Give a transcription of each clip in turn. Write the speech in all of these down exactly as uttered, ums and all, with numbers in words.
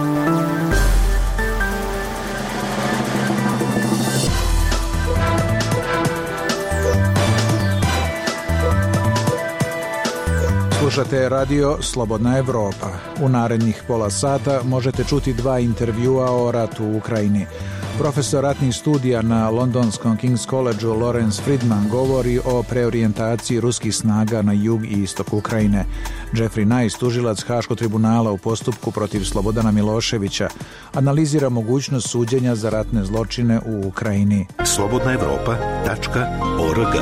Slušate radio Slobodna Evropa. U narednih pola sata možete čuti dva intervjua o ratu u Ukrajini. Profesor ratnih studija na londonskom King's Collegeu Lawrence Friedman govori o preorijentaciji ruskih snaga na jug i istok Ukrajine. Jeffrey Nice, tužilac Haškog tribunala u postupku protiv Slobodana Miloševića, analizira mogućnost suđenja za ratne zločine u Ukrajini. slobodna evropa tačka org.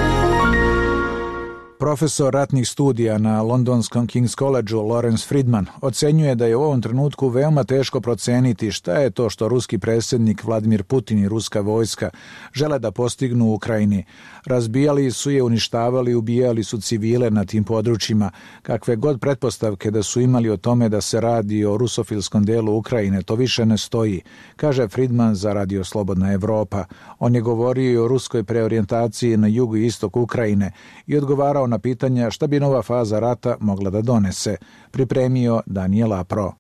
Profesor ratnih studija na londonskom King's Collegeu Lawrence Friedman ocenjuje da je u ovom trenutku veoma teško proceniti šta je to što ruski predsjednik Vladimir Putin i ruska vojska žele da postignu u Ukrajini. Razbijali su je, uništavali, ubijali su civile na tim područjima. Kakve god pretpostavke da su imali o tome da se radi o rusofilskom delu Ukrajine, to više ne stoji, kaže Friedman za Radio Slobodna Evropa. On je govorio i o ruskoj preorijentaciji na jugu i istok Ukrajine i odgovarao na pitanja šta bi nova faza rata mogla da donese. Pripremio Daniel Apro.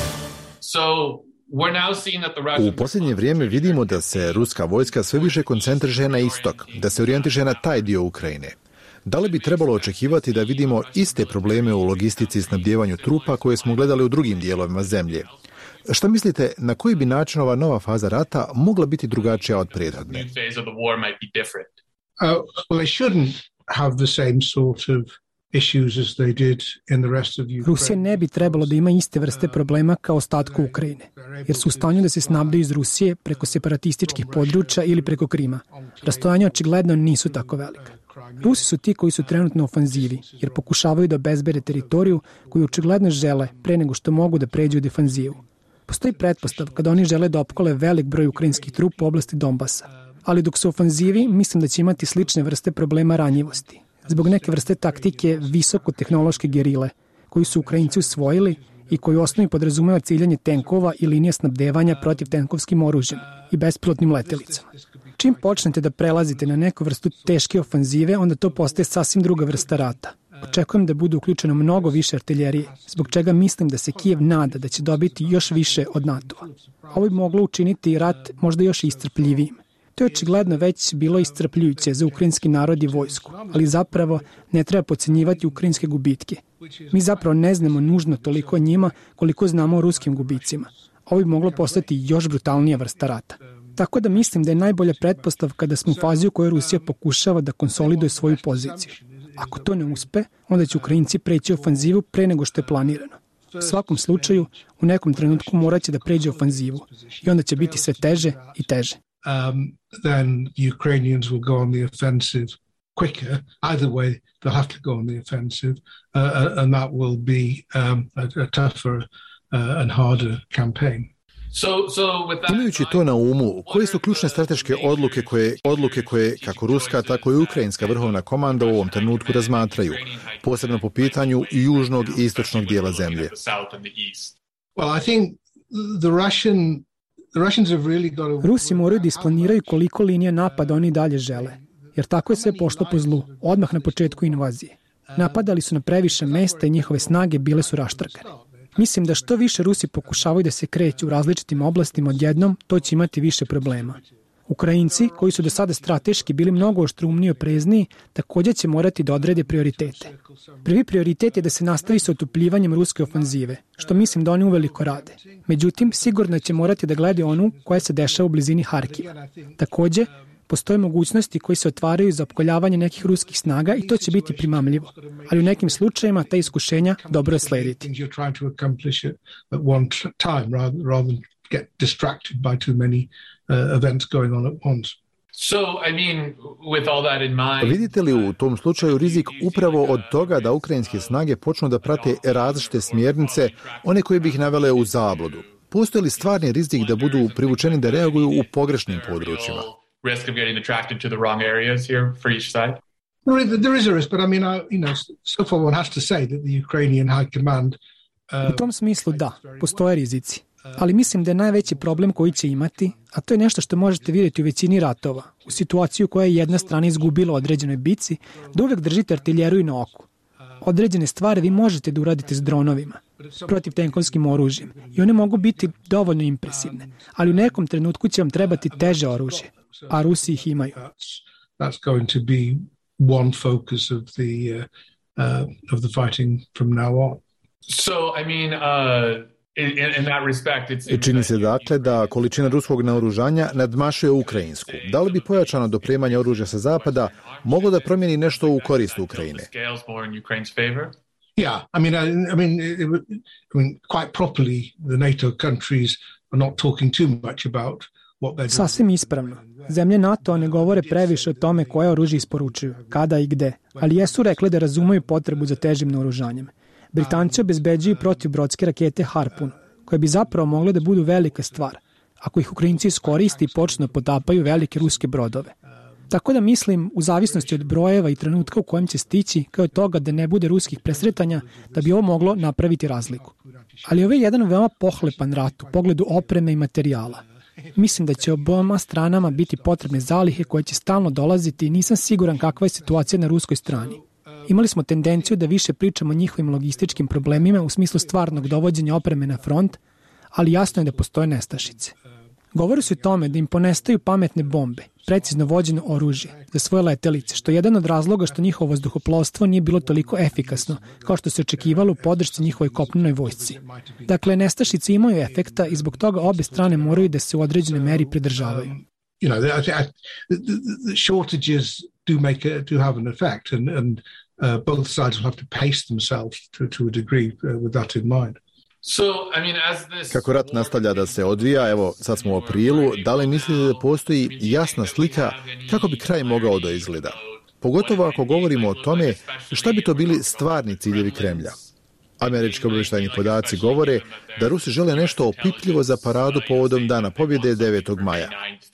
U posljednje vrijeme vidimo da se ruska vojska sve više koncentriše na istok, da se orijentiše na taj dio Ukrajine. Da li bi trebalo očekivati da vidimo iste probleme u logistici i snabdijevanju trupa koje smo gledali u drugim dijelovima zemlje? Šta mislite, na koji bi način ova nova faza rata mogla biti drugačija od prethodne? Rusija ne bi trebalo da ima iste vrste problema kao ostatku Ukrajine, jer su u stanju da se snabdaju iz Rusije preko separatističkih područja ili preko Krima. Rastojanja očigledno nisu tako velika. Rusi su ti koji su trenutno u ofanzivi, jer pokušavaju da obezbede teritoriju koju očigledno žele pre nego što mogu da pređu u defanzivu. Postoji pretpostavka da oni žele da opkole velik broj ukrajinskih trupa u oblasti Donbasa. Ali dok su u ofanzivi, mislim da će imati slične vrste problema ranjivosti. Zbog neke vrste taktike visokotehnološke gerile, koju su Ukrajinci usvojili i koju u osnovi podrazumeva ciljanje tenkova i linije snabdevanja protiv tenkovskim oružjem i bespilotnim letjelicama. Čim počnete da prelazite na neku vrstu teške ofanzive, onda to postaje sasvim druga vrsta rata. Očekujem da bude uključeno mnogo više artiljerije, zbog čega mislim da se Kijev nada da će dobiti još više od NATO-a. Ovo bi moglo učiniti rat možda još iscrpljivijim. To je očigledno već bilo iscrpljujuće za ukrajinski narod i vojsku, ali zapravo ne treba podcenjivati ukrajinske gubitke. Mi zapravo ne znamo nužno toliko o njima koliko znamo o ruskim gubicima. Ovo bi moglo postati još brutalnija vrsta rata. Tako da mislim da je najbolja pretpostavka da smo u fazi u kojoj Rusija pokušava da konsoliduje svoju poziciju. Ako to ne uspe, onda će Ukrajinci preći u ofanzivu pre nego što je planirano. U svakom slučaju, u nekom trenutku morat će da pređe u ofanzivu i onda će biti sve teže i teže. Um, then the Ukrainians will go on the offensive quicker. Either way, they'll have to go on the offensive, uh, and that will be um, a, a tougher uh, and harder campaign. So, so with that... Imajući to na umu, koje su ključne strateške odluke koje, odluke koje kako ruska, tako i ukrajinska vrhovna komanda u ovom trenutku razmatraju, posebno po pitanju južnog i istočnog dijela zemlje? Well, I think the Russian Rusi moraju da isplaniraju koliko linija napada oni dalje žele, jer tako je sve pošlo po zlu, odmah na početku invazije. Napadali su na previše mesta i njihove snage bile su raštrkane. Mislim da što više Rusi pokušavaju da se kreću u različitim oblastima odjednom, to će imati više problema. Ukrajinci, koji su do sada strateški bili mnogo oštrumniji i oprezniji, također će morati da odrede prioritete. Prvi prioritet je da se nastavi sa otupljivanjem ruske ofanzive, što mislim da oni uveliko rade. Međutim, sigurno će morati da gledaju onu koja se dešava u blizini Harkiva. Također, postoje mogućnosti koji se otvaraju za opkoljavanje nekih ruskih snaga i to će biti primamljivo. Ali u nekim slučajevima ta iskušenja dobro je slediti. Get distracted by too many uh, events going on at once. So, I mean, with all that in mind... Vidite li u tom slučaju rizik upravo od toga da ukrajinske snage počnu da prate različite smjernice, one koje bi ih navele u zabludu? Postoji li stvarni rizik da budu privučeni da reaguju u pogrešnim područjima? Risk of getting attracted to the wrong areas here for each side? There is a risk, but I mean, I, you know, so far one has to say that the Ukrainian high command... Uh, u tom smislu da, postoje rizici. Ali mislim da je najveći problem koji će imati, a to je nešto što možete vidjeti u većini ratova, u situaciju koja je jedna strana izgubila u određenoj bici, da uvijek držite artiljeriju na oku. Određene stvari vi možete da uradite s dronovima, protivtenkovskim oružjem i one mogu biti dovoljno impresivne, ali u nekom trenutku će vam trebati teže oružje, a Rusi ih imaju. That's going to be one focus of the uh, uh, of the fighting from now on. So, I mean, uh, in, in that respect, it's... Čini se dakle da količina ruskog naoružanja nadmašuje ukrajinsku. Da li bi pojačano dopremanje oružja sa zapada moglo da promijeni nešto u korist Ukrajine? Yeah, I mean, I, I mean, it, I mean, quite properly, the NATO countries are not talking too much about what they're doing. Sasvim ispravno. Zemlje NATO ne govore previše o tome koje oružje isporučuju, kada i gde, ali jesu rekli da razumeju potrebu za težim naoružanjem. Britanci obezbeđuju protivbrodske rakete Harpoon, koje bi zapravo mogle da budu velika stvar, ako ih Ukrajinci iskoriste i počnu da potapaju velike ruske brodove. Tako da mislim, u zavisnosti od brojeva i trenutka u kojem će stići, kao od toga da ne bude ruskih presretanja, da bi ovo moglo napraviti razliku. Ali ovo je jedan veoma pohlepan rat u pogledu opreme i materijala. Mislim da će oboma stranama biti potrebne zalihe koje će stalno dolaziti i nisam siguran kakva je situacija na ruskoj strani. Imali smo tendenciju da više pričamo o njihovim logističkim problemima u smislu stvarnog dovođenja opreme na front, ali jasno je da postoje nestašice. Govori se o tome da im ponestaju pametne bombe, precizno vođeno oružje za svoje letelice, što je jedan od razloga što njihovo vazduhoplovstvo nije bilo toliko efikasno kao što se očekivalo u podršci njihovoj kopnenoj vojsci. Dakle, nestašice imaju efekta i zbog toga obe strane moraju da se u određenoj meri pridržavaju. You know, the, the, the shortages do make a, do have an effect, and, and uh, both sides will have to pace themselves to, to a degree uh, with that in mind. So, I mean, as this... Kako rat nastavlja da se odvija, evo sad smo u aprilu, da li mislite da postoji jasna slika kako bi kraj mogao da izgleda? Pogotovo ako govorimo o tome šta bi to bili stvarni ciljevi Kremlja. Američki obavještajni podaci govore da Rusi žele nešto opipljivo za paradu povodom Dana pobjede devetog maja.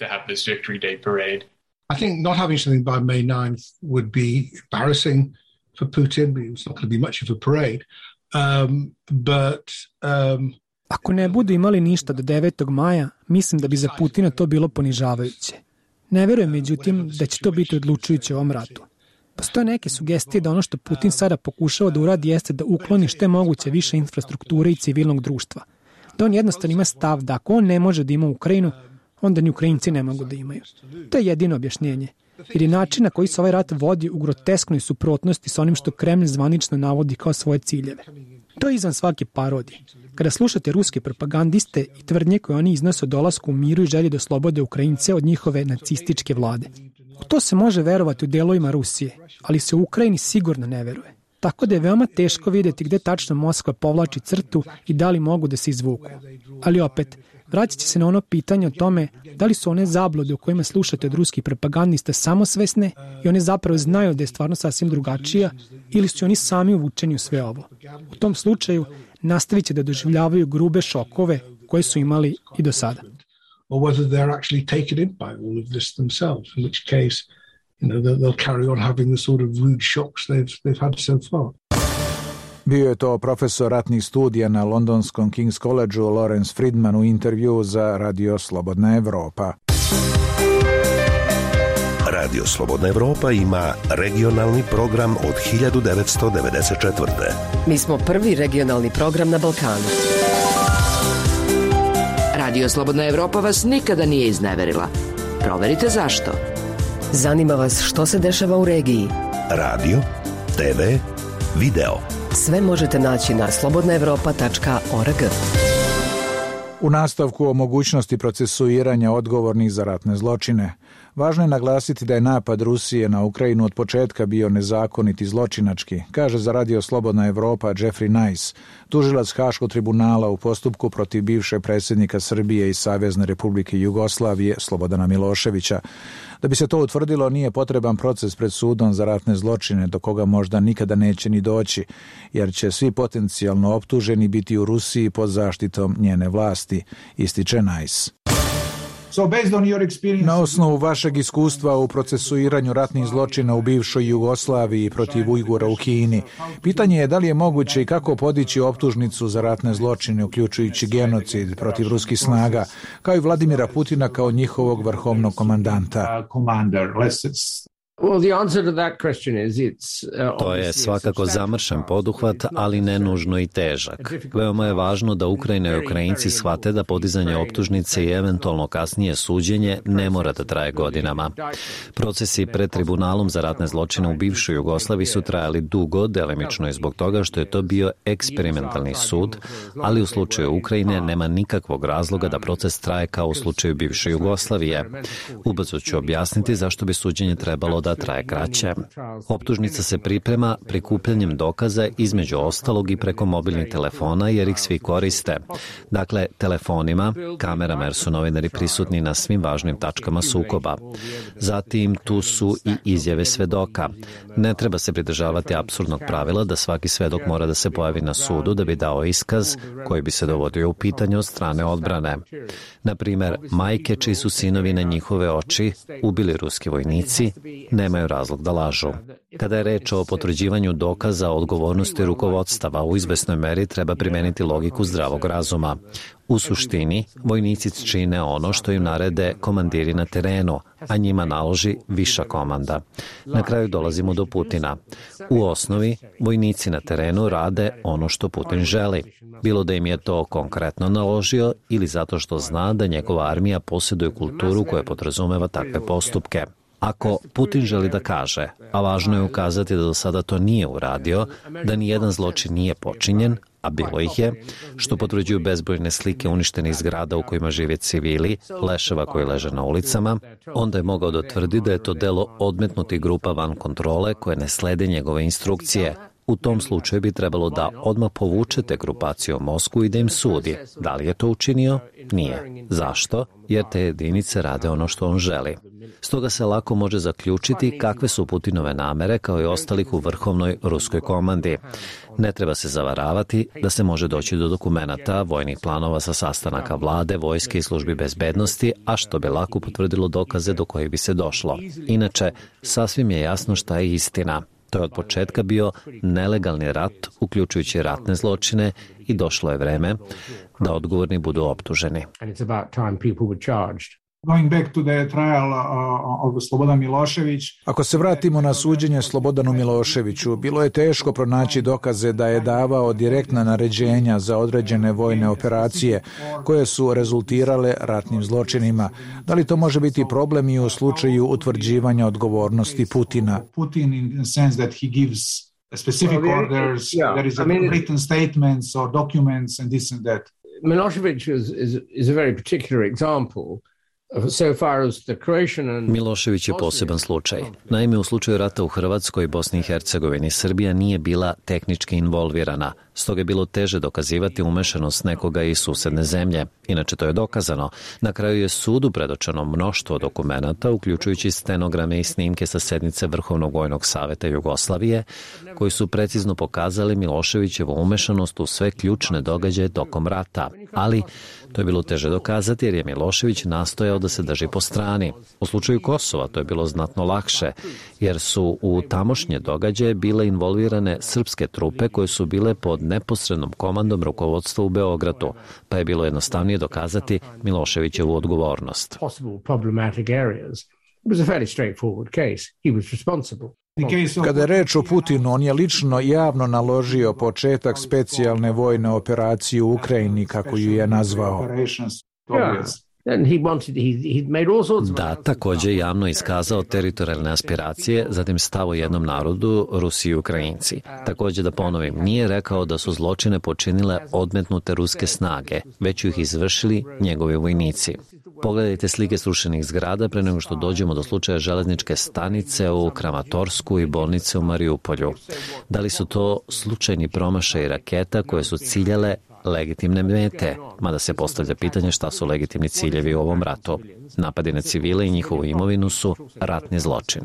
I think not having something by May ninth would be embarrassing for Putin. It's not going to be much of a parade. Um, but, um... Ako ne budu imali ništa do devetog maja, mislim da bi za Putina to bilo ponižavajuće. Ne verujem, međutim, da će to biti odlučujuće u ovom ratu. Postoje neke sugestije da ono što Putin sada pokušava da uradi jeste da ukloni što je moguće više infrastrukture i civilnog društva. Da on jednostavno ima stav da ako on ne može da ima Ukrajinu, onda ni Ukrajinci ne mogu da imaju. To je jedino objašnjenje. Jer je način na koji se ovaj rat vodi u grotesknoj suprotnosti sa onim što Kremlj zvanično navodi kao svoje ciljeve. To je izvan svake parodije. Kada slušate ruske propagandiste i tvrdnje koje oni iznose o dolasku u miru i želji da oslobode Ukrajince od njihove nacističke vlade. U to se može verovati u delovima Rusije, ali se u Ukrajini sigurno ne veruje. Tako da je veoma teško vidjeti gde tačno Moskva povlači crtu i da li mogu da se izvuku. Ali opet, vraćat će se na ono pitanje o tome da li su one zablude u kojima slušate od ruskih propagandista samosvesne i one zapravo znaju da je stvarno sasvim drugačija ili su oni sami uvučeni u sve ovo. U tom slučaju nastavit će da doživljavaju grube šokove koje su imali i do sada. Or whether they're actually taken in by all of this themselves, in which case, you know, they'll carry on having the sort of rude shocks they've, they've had so far. Bio je to profesor ratnih studija na londonskom King's Collegeu Lawrence Friedman u intervju za Radio Slobodna Evropa. Radio Slobodna Evropa ima regionalni program od hiljadu devetsto devedeset četvrte. Mi smo prvi regionalni program na Balkanu. Radio Slobodna Evropa vas nikada nije izneverila. Proverite zašto. Zanima vas što se dešava u regiji. Radio, te ve, video. Sve možete naći na slobodna evropa tačka org. U nastavku o mogućnosti procesuiranja odgovornih za ratne zločine, važno je naglasiti da je napad Rusije na Ukrajinu od početka bio nezakonit i zločinački, kaže za Radio Slobodna Evropa Jeffrey Nice, tužilac Haškog tribunala u postupku protiv bivšeg predsjednika Srbije i Savezne Republike Jugoslavije Slobodana Miloševića. Da bi se to utvrdilo, nije potreban proces pred sudom za ratne zločine, do koga možda nikada neće ni doći, jer će svi potencijalno optuženi biti u Rusiji pod zaštitom njene vlasti, ističe Nice. Na osnovu vašeg iskustva u procesuiranju ratnih zločina u bivšoj Jugoslaviji protiv Ujgura u Kini, pitanje je da li je moguće i kako podići optužnicu za ratne zločine, uključujući genocid protiv ruskih snaga, kao i Vladimira Putina kao njihovog vrhovnog komandanta. To je svakako zamršen poduhvat, ali ne nužno i težak. Veoma je važno da Ukrajina i Ukrajinci shvate da podizanje optužnice i eventualno kasnije suđenje ne mora da traje godinama. Procesi pred tribunalom za ratne zločine u bivšoj Jugoslaviji su trajali dugo, delimično i zbog toga što je to bio eksperimentalni sud, ali u slučaju Ukrajine nema nikakvog razloga da proces traje kao u slučaju bivše Jugoslavije. Ubrzo ću objasniti zašto bi suđenje trebalo da traje kraće. Optužnica se priprema prikupljanjem dokaza između ostalog i preko mobilnih telefona jer ih svi koriste. Dakle, telefonima, kamerama jer su novinari prisutni na svim važnim tačkama sukoba. Zatim tu su i izjave svedoka. Ne treba se pridržavati apsurdnog pravila da svaki svedok mora da se pojavi na sudu da bi dao iskaz koji bi se dovodio u pitanje od strane odbrane. Na primer, majke čiji su sinovi na njihove oči ubili ruski vojnici nemaju razlog da lažu. Kada je reč o potvrđivanju dokaza o odgovornosti rukovodstava, u izvesnoj meri treba primeniti logiku zdravog razuma. U suštini, vojnici čine ono što im narede komandiri na terenu, a njima naloži viša komanda. Na kraju dolazimo do Putina. U osnovi, vojnici na terenu rade ono što Putin želi. Bilo da im je to konkretno naložio ili zato što zna da njegova armija posjeduje kulturu koja podrazumeva takve postupke. Ako Putin želi da kaže, a važno je ukazati da do sada to nije uradio, da ni jedan zločin nije počinjen, a bilo ih je, što potvrđuju bezbrojne slike uništenih zgrada u kojima žive civili, leševa koji leže na ulicama, onda je mogao da tvrdi da je to delo odmetnutih grupa van kontrole koje ne slede njegove instrukcije. U tom slučaju bi trebalo da odmah povuče te grupacije u Moskvu i da im sudi. Da li je to učinio? Nije. Zašto? Jer te jedinice rade ono što on želi. Stoga se lako može zaključiti kakve su Putinove namere kao i ostalih u vrhovnoj ruskoj komandi. Ne treba se zavaravati da se može doći do dokumenata, vojnih planova sa sastanaka vlade, vojske i službi bezbednosti, a što bi lako potvrdilo dokaze do kojih bi se došlo. Inače, sasvim je jasno šta je istina. To je od početka bio nelegalni rat, uključujući ratne zločine, i došlo je vreme da odgovorni budu optuženi. Going back to the trial uh, of Slobodan Milošević. Ako se vratimo na suđenje Slobodanu Miloševiću, bilo je teško pronaći dokaze da je davao direktna naređenja za određene vojne operacije koje su rezultirale ratnim zločinima. Da li to može biti problem i u slučaju utvrđivanja odgovornosti Putina? Putin in the sense that he gives specific orders, there is a written statements or documents and this and that. Milošević is, is, is a very particular example. Milošević je poseban slučaj. Naime, u slučaju rata u Hrvatskoj, Bosni i Hercegovini, Srbija nije bila tehnički involvirana, stoga je bilo teže dokazivati umešanost nekoga iz susedne zemlje. Inače, to je dokazano. Na kraju je sudu predočeno mnoštvo dokumenata, uključujući stenograme i snimke sa sednice Vrhovnog vojnog saveta Jugoslavije, koji su precizno pokazali Miloševićevu umešanost u sve ključne događaje tokom rata. Ali to je bilo teže dokazati jer je Milošević nastojao da se drži po strani. U slučaju Kosova to je bilo znatno lakše, jer su u tamošnje događaje bile involvirane srpske trupe koje su bile pod neposrednom komandom rukovodstva u Beogradu, pa je bilo jednostavnije dokazati Miloševićevu odgovornost. Kada je reč o Putinu, on je lično javno naložio početak specijalne vojne operacije u Ukrajini, kako ju je nazvao. Da, također javno iskazao teritorijalne aspiracije, zatim stav o jednom narodu, Rusi i Ukrajinci. Također, da ponovim, nije rekao da su zločine počinile odmetnute ruske snage, već su ih izvršili njegovi vojnici. Pogledajte slike srušenih zgrada pre nego što dođemo do slučaja železničke stanice u Kramatorsku i bolnice u Mariupolju. Da li su to slučajni promašaj raketa koje su ciljale legitimne mete, mada se postavlja pitanje šta su legitimni ciljevi u ovom ratu. Napadi na civile i njihovu imovinu su ratni zločin.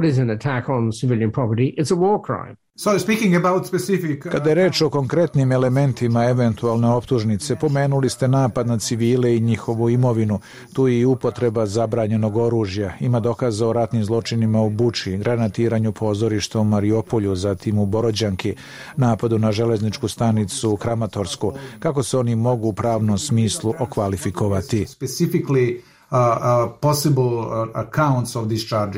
Kada je reč o konkretnim elementima eventualne optužnice, pomenuli ste napad na civile i njihovu imovinu. Tu je i upotreba zabranjenog oružja. Ima dokaza o ratnim zločinima u Buči, granatiranju pozorišta u Mariupolju, zatim u Borođanki, napadu na železničku stanicu u Kramatorsku. Kako se oni mogu u pravnom smislu okvalifikovati? Specifically uh, uh, possible uh, accounts of these charges.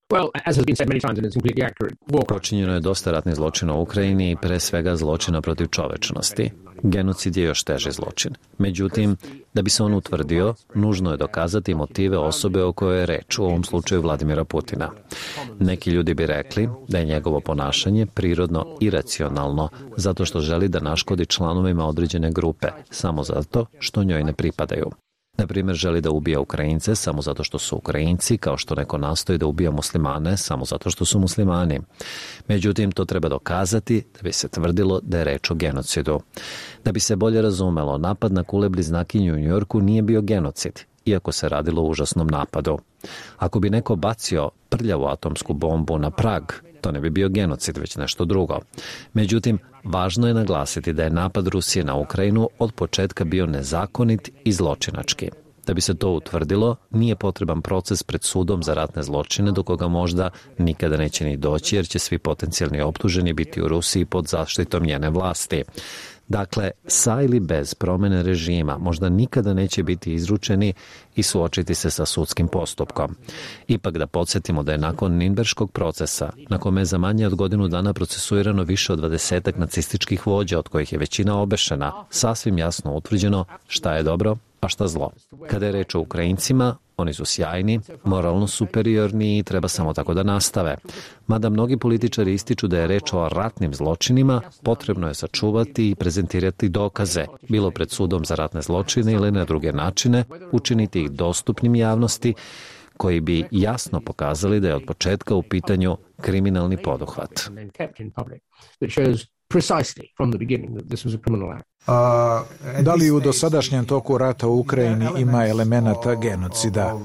Počinjeno je dosta ratnih zločina u Ukrajini i pre svega zločina protiv čovečnosti. Genocid je još teži zločin. Međutim, da bi se on utvrdio, nužno je dokazati motive osobe o kojoj je reč, u ovom slučaju Vladimira Putina. Neki ljudi bi rekli da je njegovo ponašanje prirodno iracionalno, zato što želi da naškodi članovima određene grupe, samo zato što njoj ne pripadaju. Na primjer, želi da ubija Ukrajince samo zato što su Ukrajinci, kao što neko nastoji da ubija muslimane samo zato što su muslimani. Međutim, to treba dokazati da bi se tvrdilo da je reč o genocidu. Da bi se bolje razumelo, napad na Kule bliznakinju u Njujorku nije bio genocid, iako se radilo o užasnom napadu. Ako bi neko bacio prljavu atomsku bombu na Prag, to ne bi bio genocid, već nešto drugo. Međutim, važno je naglasiti da je napad Rusije na Ukrajinu od početka bio nezakonit i zločinački. Da bi se to utvrdilo, nije potreban proces pred sudom za ratne zločine do koga možda nikada neće ni doći, jer će svi potencijalni optuženi biti u Rusiji pod zaštitom njene vlasti. Dakle, sa ili bez promene režima možda nikada neće biti izručeni i suočiti se sa sudskim postupkom. Ipak da podsjetimo da je nakon Nirnberškog procesa, na kome je za manje od godinu dana procesuirano više od dvadesetak nacističkih vođa, od kojih je većina obešena, sasvim jasno utvrđeno šta je dobro, a šta zlo. Kada je reč o Ukrajincima, oni su sjajni, moralno superiorni i treba samo tako da nastave. Mada mnogi političari ističu da je reč o ratnim zločinima, potrebno je sačuvati i prezentirati dokaze, bilo pred sudom za ratne zločine ili na druge načine, učiniti ih dostupnim javnosti, koji bi jasno pokazali da je od početka u pitanju kriminalni poduhvat. Da li u dosadašnjem toku rata u Ukrajini ima elemenata genocida?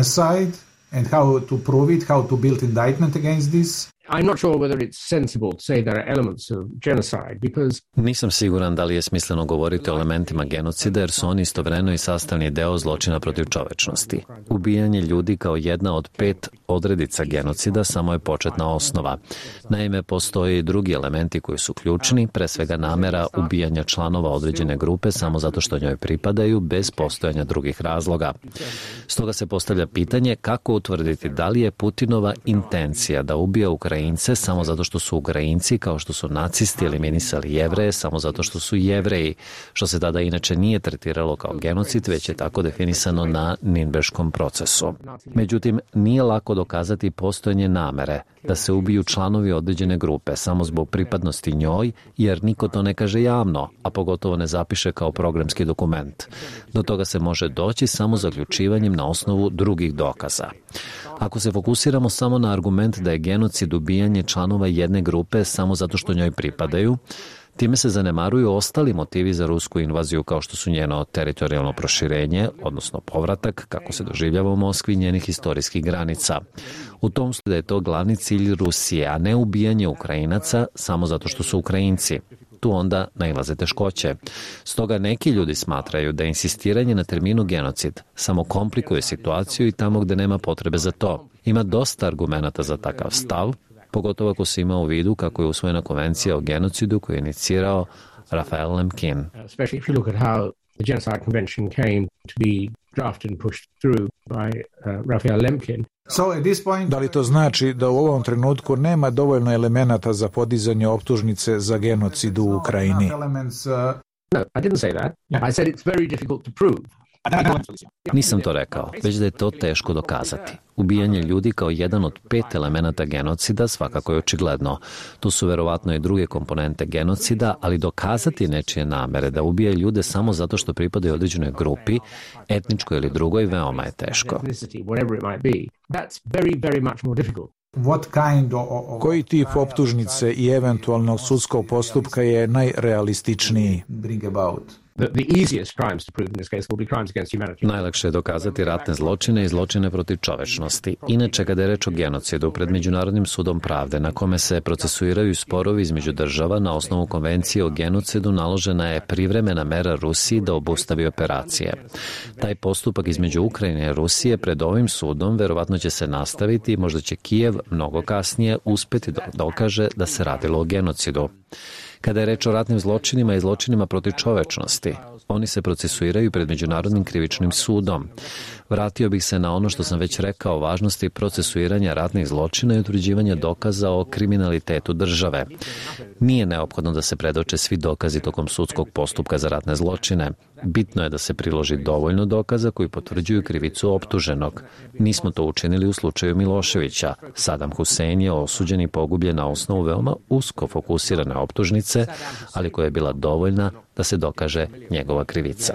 And how to prove it, how to build indictment against this? I'm not sure whether it's sensible to say there are elements of genocide because Nisam siguran da li je smisleno govoriti o elementima genocida, jer su oni istovremeno i sastavni deo zločina protiv čovečnosti. Ubijanje ljudi kao jedna od pet odredica genocida samo je početna osnova. Naime, postoje i drugi elementi koji su ključni, pre svega namera ubijanja članova određene grupe samo zato što njoj pripadaju, bez postojanja drugih razloga. Stoga se postavlja pitanje kako utvrditi da li je Putinova intencija da ubija Ukrajince samo zato što su Ukrajinci, kao što su nacisti eliminisali Jevreje samo zato što su Jevreji, što se tada inače nije tretiralo kao genocid, već je tako definisano na Nirnberškom procesu. Međutim, nije lako dokazati postojanje namere da se ubiju članovi određene grupe samo zbog pripadnosti njoj, jer niko to ne kaže javno, a pogotovo ne zapiše kao programski dokument. Do toga se može doći samo zaključivanjem na osnovu drugih dokaza. Ako se fokusiramo samo na argument da je genocid ubijanje članova jedne grupe samo zato što njoj pripadaju, time se zanemaruju ostali motivi za rusku invaziju, kao što su njeno teritorijalno proširenje, odnosno povratak, kako se doživljava u Moskvi, njenih istorijskih granica. U tom slučaju da je to glavni cilj Rusije, a ne ubijanje Ukrajinaca samo zato što su Ukrajinci. Tu onda nailaze teškoće. Stoga neki ljudi smatraju da insistiranje na terminu genocid samo komplikuje situaciju i tamo gde nema potrebe za to. Ima dosta argumenata za takav stav, pogotovo ako se ima u vidu kako je usvojena konvencija o genocidu koju je inicirao Raphael Lemkin. Especially if you look at how the Genocide Convention came to be drafted and pushed through by uh, Raphael Lemkin. So at this point, Da li to znači da u ovom trenutku nema dovoljno elemenata za podizanje optužnice za genocid u Ukrajini? elements, uh, No, I didn't say that. I said it's very difficult to prove. Nisam to rekao, već da je to teško dokazati. Ubijanje ljudi kao jedan od pet elemenata genocida svakako je očigledno. Tu su verovatno i druge komponente genocida, ali dokazati nečije namere da ubije ljude samo zato što pripadaju određenoj grupi, etničkoj ili drugoj, veoma je teško. That's very, very much more difficult. what kind of, of Koji tip optužnice i eventualnog sudskog postupka je najrealističniji? bring about? The, the easiest crimes to prove in this case will be crimes against humanity. Najlakše je dokazati ratne zločine i zločine protiv čovečnosti. Inače, kada je reč o genocidu pred Međunarodnim sudom pravde, na kome se procesuiraju sporovi između država na osnovu konvencije o genocidu, naložena je privremena mera Rusiji da obustavi operacije. Taj postupak između Ukrajine i Rusije pred ovim sudom verovatno će se nastaviti i možda će Kijev mnogo kasnije uspeti da dokaže da se radilo o genocidu. Kada je reč o ratnim zločinima i zločinima protiv čovečnosti, oni se procesuiraju pred Međunarodnim krivičnim sudom. Vratio bih se na ono što sam već rekao o važnosti procesuiranja ratnih zločina i utvrđivanja dokaza o kriminalitetu države. Nije neophodno da se predoče svi dokazi tokom sudskog postupka za ratne zločine. Bitno je da se priloži dovoljno dokaza koji potvrđuju krivicu optuženog. Nismo to učinili u slučaju Miloševića. Saddam Hussein je osuđen i pogubljen na osnovu veoma usko fokusirane optužnice, ali koja je bila dovoljna da se dokaže njegova krivica.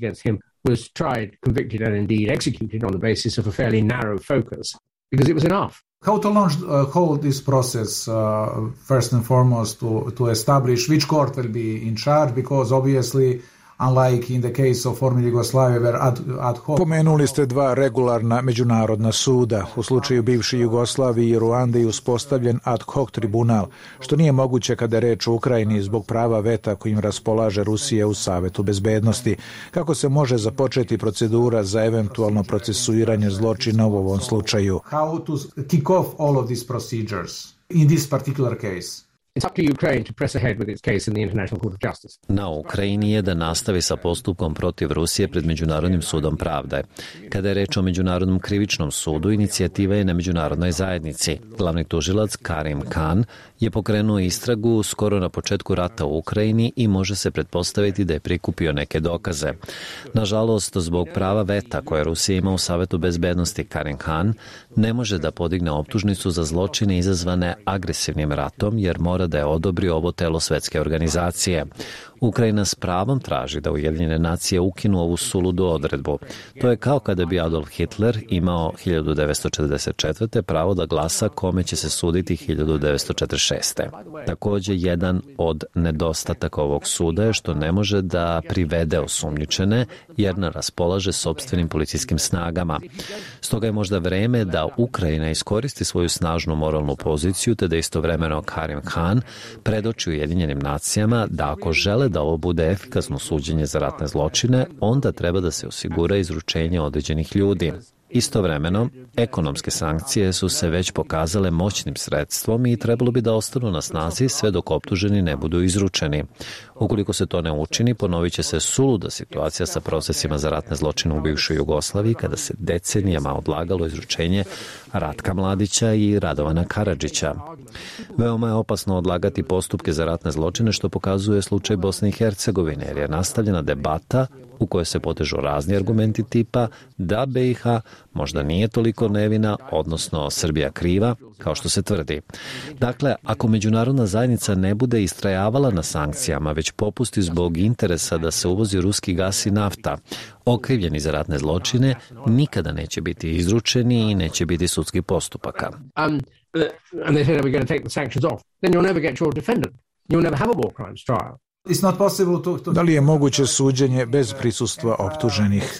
Was tried, convicted and indeed executed on the basis of a fairly narrow focus because it was enough. How to launch uh, hold this process uh, first and foremost to, to establish which court will be in charge, because obviously unlike in the case of former Yugoslavia where ad, ad hoc... Pomenuli ste dva regularna međunarodna suda. U slučaju bivše Jugoslavije i Ruande je uspostavljen ad hoc tribunal, što nije moguće kada je reč o Ukrajini zbog prava veta kojim raspolaže Rusija u Savetu bezbednosti. Kako se može započeti procedura za eventualno procesuiranje zločina u ovom slučaju? How to kick off all of these procedures in this particular case? It's up to Ukraine to press ahead with its case in the International Court of Justice. Na Ukrajini je da nastavi sa postupkom protiv Rusije pred Međunarodnim sudom pravde. Kada je reč o Međunarodnom krivičnom sudu, inicijativa je na međunarodnoj zajednici. Glavni tužilac Karim Khan je pokrenuo istragu skoro na početku rata u Ukrajini i može se pretpostaviti da je prikupio neke dokaze. Nažalost, zbog prava veta koje Rusija ima u Savetu bezbednosti, Karim Khan ne može da podigne optužnicu za zločine izazvane agresivnim ratom, jer mora da je odobri ovo telo svetske organizacije. Ukrajina s pravom traži da Ujedinjene nacije ukinu ovu suludu odredbu. To je kao kada bi Adolf Hitler imao hiljadu devetsto četrdeset četvrte pravo da glasa kome će se suditi hiljadu devetsto četrdeset šeste. Takođe, jedan od nedostataka ovog suda je što ne može da privede osumnjičene, jer ne raspolaže sopstvenim policijskim snagama. Stoga je možda vreme da Ukrajina iskoristi svoju snažnu moralnu poziciju, te da istovremeno Karim Khan predoči Ujedinjenim nacijama da ako žele da ovo bude efikasno suđenje za ratne zločine, onda treba da se osigura izručenje određenih ljudi. Istovremeno, ekonomske sankcije su se već pokazale moćnim sredstvom i trebalo bi da ostanu na snazi sve dok optuženi ne budu izručeni. Ukoliko se to ne učini, ponovit će se suluda situacija sa procesima za ratne zločine u bivšoj Jugoslaviji, kada se decenijama odlagalo izručenje Ratka Mladića i Radovana Karadžića. Veoma je opasno odlagati postupke za ratne zločine, što pokazuje slučaj Bosne i Hercegovine, jer je nastavljena debata u kojoj se potežu razni argumenti tipa da B i H možda nije toliko nevina, odnosno Srbija kriva, kao što se tvrdi. Dakle, ako međunarodna zajednica ne bude istrajavala na sankcijama, već popusti zbog interesa da se uvozi ruski gas i nafta, okrivljeni za ratne zločine nikada neće biti izručeni i neće biti sudskih postupaka. Um, and they said, are we going to take the sanctions off? Then you'll never get your defendant. You'll never have a war crimes trial. It's not possible to, to... Da li je moguće suđenje bez prisustva optuženih?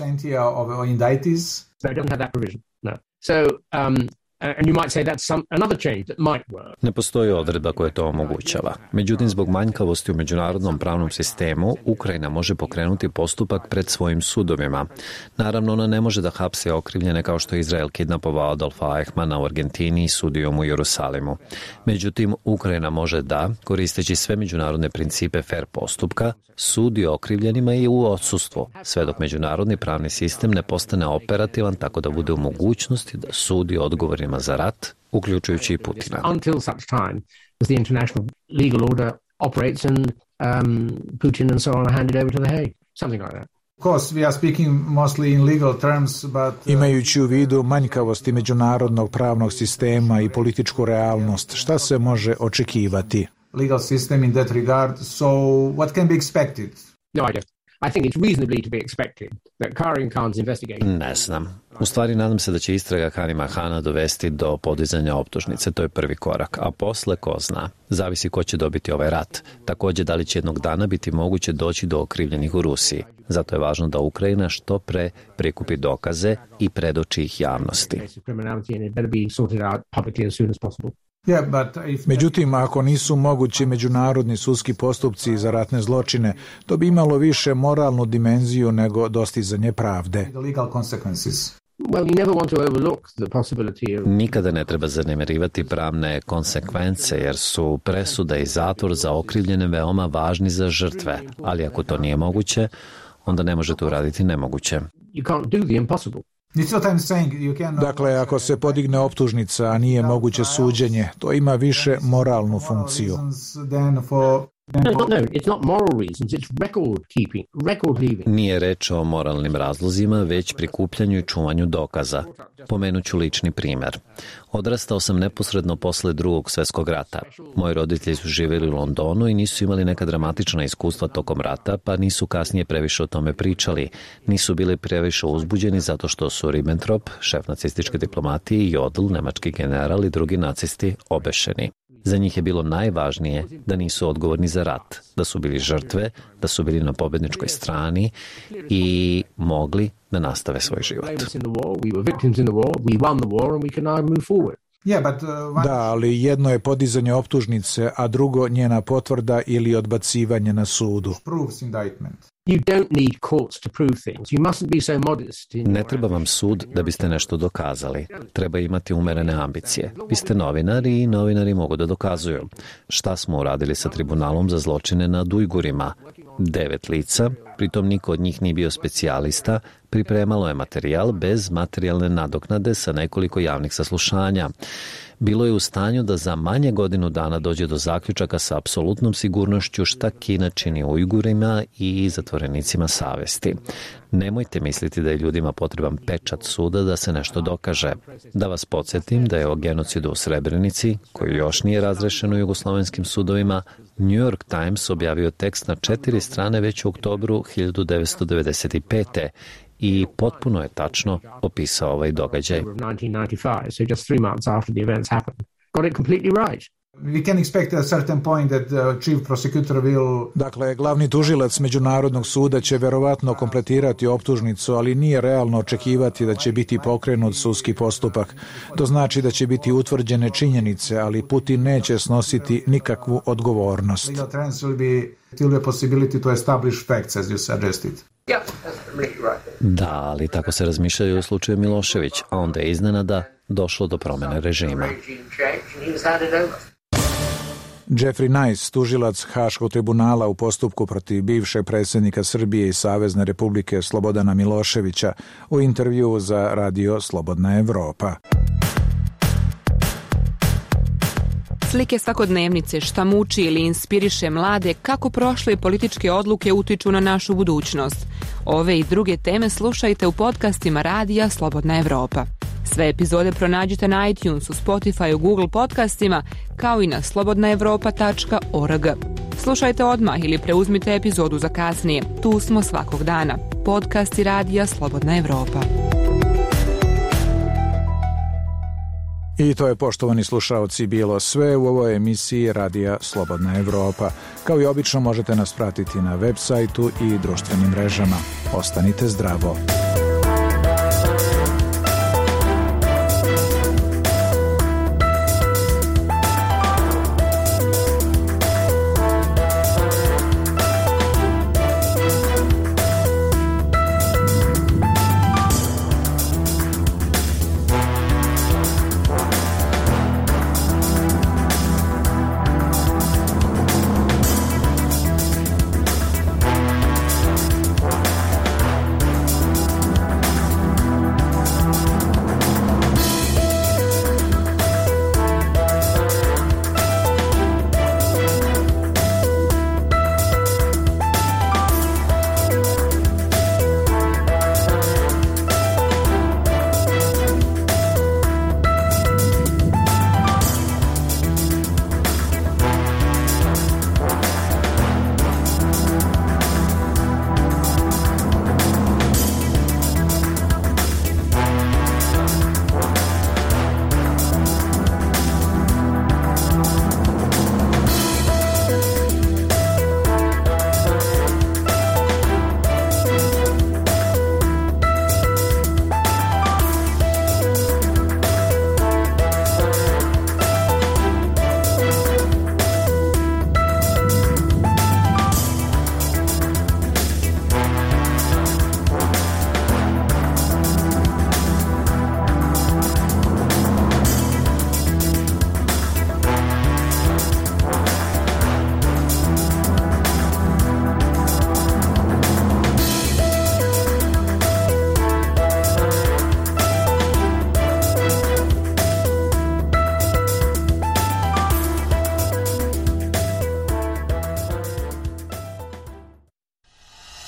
They don't have that provision. No. So, um, and you might say that's some, another change that might work. Ne postoji odredba koja to omogućava. Međutim, zbog manjkavosti u međunarodnom pravnom sistemu, Ukrajina može pokrenuti postupak pred svojim sudovima. Naravno, ona ne može da hapsi okrivljene kao što je Izrael kidnapovao Adolfa Eichmana u Argentini i sudio mu u Jerusalimu. Međutim, Ukrajina može da, koristeći sve međunarodne principe fer postupka, sudi okrivljenima i u odsustvu, sve dok međunarodni pravni sistem ne postane operativan tako da bude u mogućnosti da sudi odgovorima za rat, uključujući i Putina. Until such time as the international legal order operates and um, Putin and so on are handed over to the Hague, something like that. Of course, we are speaking mostly in legal terms, but... Imajući u vidu manjkavosti međunarodnog pravnog sistema i političku realnost, šta se može očekivati? Legal system in that regard, so what can be expected? No idea. I think it's reasonably to be expected that Karim Khan's investigation... Ne znam. U stvari, nadam se da će istraga Karima Khana dovesti do podizanja optužnice. To je prvi korak. A posle, ko zna, zavisi ko će dobiti ovaj rat. Takođe, da li će jednog dana biti moguće doći do okrivljenih u Rusiji. Zato je važno da Ukrajina što pre prikupi dokaze i predoči ih javnosti. Međutim, ako nisu mogući međunarodni sudski postupci za ratne zločine, to bi imalo više moralnu dimenziju nego dostizanje pravde. Nikada ne treba zanemarivati pravne konsekvence, jer su presuda i zatvor za okrivljene veoma važni za žrtve, ali ako to nije moguće, onda ne možete uraditi nemoguće. Dakle, ako se podigne optužnica, a nije moguće suđenje, to ima više moralnu funkciju. No, no, it's not moral reasons, it's record keeping, record leaving. Nije reč o moralnim razlozima, već prikupljanju i čuvanju dokaza. Pomenut ću lični primer. Odrastao sam neposredno posle drugog svjetskog rata. Moji roditelji su živjeli u Londonu i nisu imali neka dramatična iskustva tokom rata, pa nisu kasnije previše o tome pričali. Nisu bili previše uzbuđeni zato što su Ribbentrop, šef nacističke diplomatije, i Jodl, nemački general, i drugi nacisti obešeni. Za njih je bilo najvažnije da nisu odgovorni za rat, da su bili žrtve, da su bili na pobedničkoj strani i mogli da nastave svoj život. Da, ali jedno je podizanje optužnice, a drugo njena potvrda ili odbacivanje na sudu. Ne treba vam sud da biste nešto dokazali. Treba imati umerene ambicije. Vi ste novinari i novinari mogu da dokazuju. Šta smo uradili sa tribunalom za zločine nad Ujgurima? Devet lica, pritom niko od njih nije bio specijalista, pripremalo je materijal bez materijalne nadoknade sa nekoliko javnih saslušanja. Bilo je u stanju da za manje godinu dana dođe do zaključaka sa apsolutnom sigurnošću šta Kina čini Ujgurima i zatvorenicima savesti. Nemojte misliti da je ljudima potreban pečat suda da se nešto dokaže. Da vas podsjetim da je o genocidu u Srebrenici, koji još nije razrešen u jugoslovenskim sudovima, New York Times objavio tekst na četiri strane već u oktobru hiljadu devetsto devedeset pete. I potpuno je tačno opisao ovaj događaj. We can expect at a certain point that the chief prosecutor will... Dakle, glavni tužilac Međunarodnog suda će verovatno kompletirati optužnicu, ali nije realno očekivati da će biti pokrenut sudski postupak. To znači da će biti utvrđene činjenice, ali Putin neće snositi nikakvu odgovornost. Da, ali tako se razmišljaju u slučaju Milošević, a onda je iznenada došlo do promjene režima. Jeffrey Nice, tužilac Haškog tribunala u postupku protiv bivšeg predsjednika Srbije i Savezne Republike Slobodana Miloševića, u intervjuu za radio Slobodna Evropa. Slike svakodnevnice, šta muči ili inspiriše mlade, kako prošle političke odluke utiču na našu budućnost. Ove i druge teme slušajte u podcastima radija Slobodna Evropa. Sve epizode pronađite na iTunesu, Spotify, Google podcastima, kao i na slobodna evropa tačka org. Slušajte odmah ili preuzmite epizodu za kasnije. Tu smo svakog dana. Podcasti radija Slobodna Evropa. I to je, poštovani slušaoci, bilo sve u ovoj emisiji radija Slobodna Evropa. Kao i obično možete nas pratiti na web sajtu i društvenim mrežama. Ostanite zdravo.